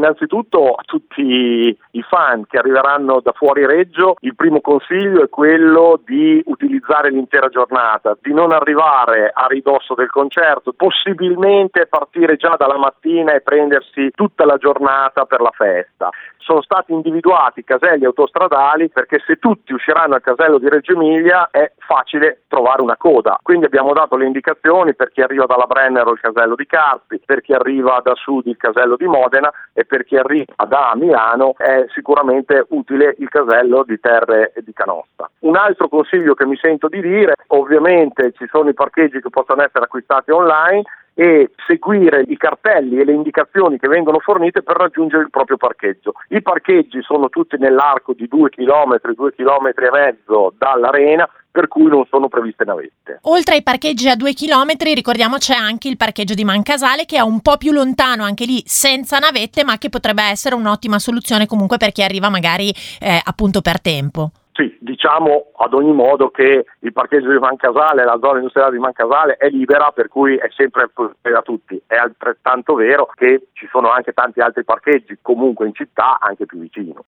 innanzitutto a tutti i fan che arriveranno da fuori Reggio, il primo consiglio è quello di utilizzare l'intera giornata, di non arrivare a ridosso del concerto, possibilmente partire già dalla mattina e prendersi tutta la giornata per la festa. Sono stati individuati caselli autostradali perché se tutti usciranno al casello di Reggio Emilia è facile trovare una coda, quindi abbiamo dato le indicazioni per chi arriva dalla Brennero il casello di Carpi, per chi arriva da sud il casello di Modena e per chi arriva da Milano è sicuramente utile il casello di Terre e di Canossa. Un altro consiglio che mi sento di dire, ovviamente ci sono i parcheggi che possono essere acquistati online e seguire i cartelli e le indicazioni che vengono fornite per raggiungere il proprio parcheggio. I parcheggi sono tutti nell'arco di 2 chilometri e mezzo dall'arena, per cui non sono previste navette. Oltre ai parcheggi a 2 chilometri, ricordiamo c'è anche il parcheggio di Mancasale che è un po' più lontano, anche lì senza navette, ma che potrebbe essere un'ottima soluzione comunque per chi arriva magari appunto per tempo. Sì, diciamo ad ogni modo che il parcheggio di Mancasale, la zona industriale di Mancasale è libera, per cui è sempre per tutti. È altrettanto vero che ci sono anche tanti altri parcheggi comunque in città, anche più vicino.